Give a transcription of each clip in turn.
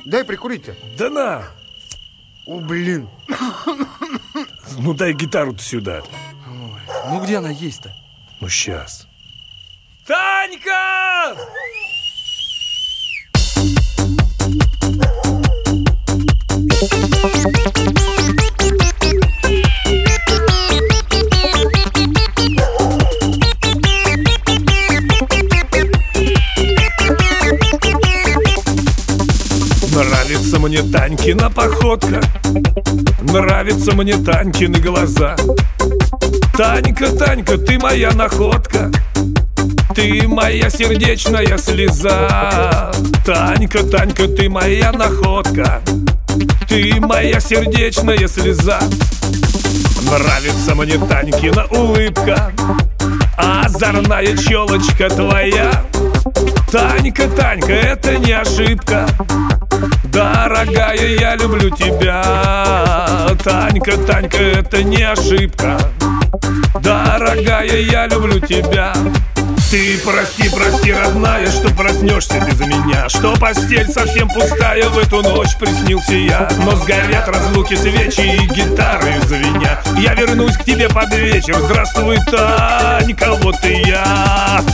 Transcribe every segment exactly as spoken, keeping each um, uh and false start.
Дай прикурить-то. Да на. О, блин. Ну дай гитару-то сюда. Ой, ну где она есть-то? Ну сейчас. Танька! Нравится мне Танькина походка, нравится мне Танькины глаза. Танька, Танька, ты моя находка, ты моя сердечная слеза. Танька, Танька, ты моя находка, ты моя сердечная слеза. Нравится мне Танькина улыбка, озорная челочка твоя. Танька, Танька, это не ошибка, дорогая, я люблю тебя. Танька, Танька, это не ошибка, дорогая, я люблю тебя. Ты прости, прости, родная, что проснешься без меня, что постель совсем пустая в эту ночь приснился я. Но сгорят разлуки свечи и гитары звеня. Я вернусь к тебе под вечер. Здравствуй, Танька, вот и я.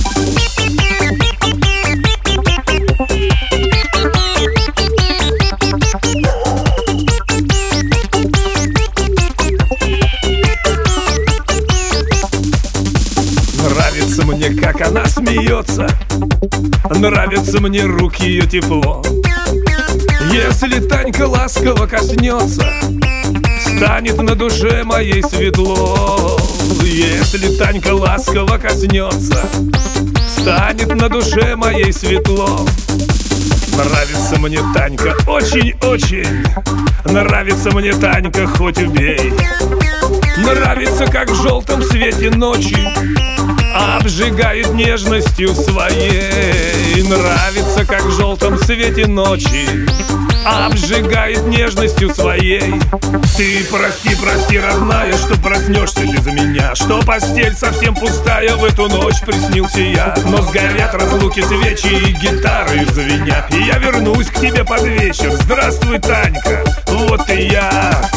Нравится мне, как она смеется, нравится мне рук ее тепло. Если Танька ласково коснется, станет на душе моей светло. Если Танька ласково коснется, станет на душе моей светло. Нравится мне Танька очень-очень, нравится мне Танька, хоть убей. Нравится, как в желтом свете ночи обжигает нежностью своей. Нравится, как в желтом свете ночи обжигает нежностью своей. Ты прости, прости, родная, что проснешься без меня, что постель совсем пустая в эту ночь приснился я. Но сгорят разлуки свечи и гитары звеня, и я вернусь к тебе под вечер. Здравствуй, Танька, вот и я.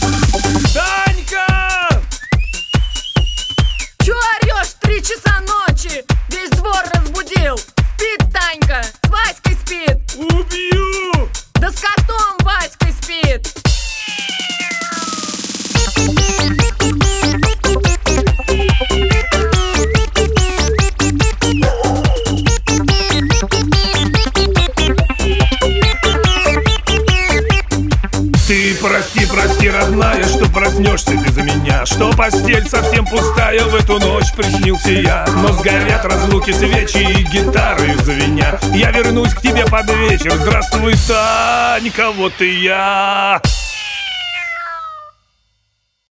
Танька! Чё орёшь в три часа ночи? Весь двор разбудил. Спит Танька, с Васькой спит. Убью! Да с котом Васькой спит. Ты прости, прости, родная, что проснешься без меня, что постель совсем пустая в эту ночь приснился я. Но сгорят разлуки свечи и гитары звеня, я вернусь к тебе под вечер. Здравствуй, Танька, вот и я.